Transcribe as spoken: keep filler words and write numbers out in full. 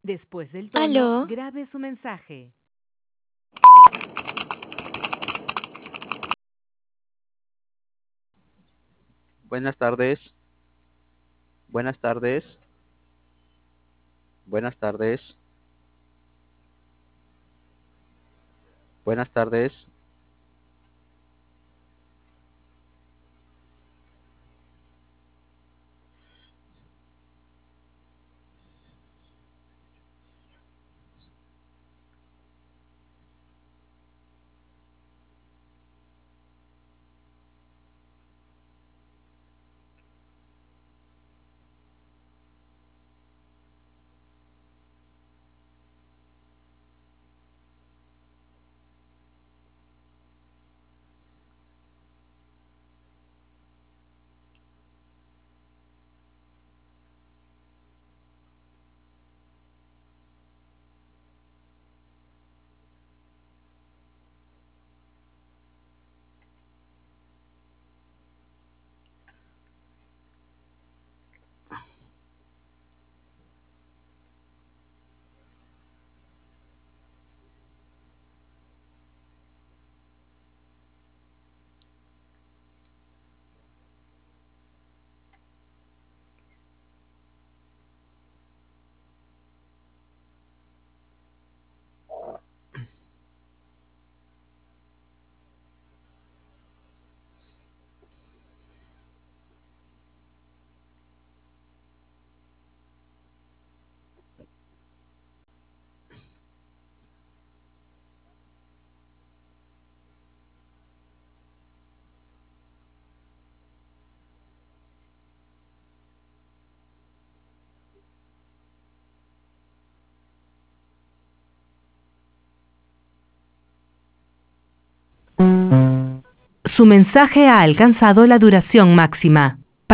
Después del tono, ¿Aló? grabe su mensaje. Buenas tardes. Buenas tardes. Buenas tardes. Buenas tardes. Su mensaje ha alcanzado la duración máxima.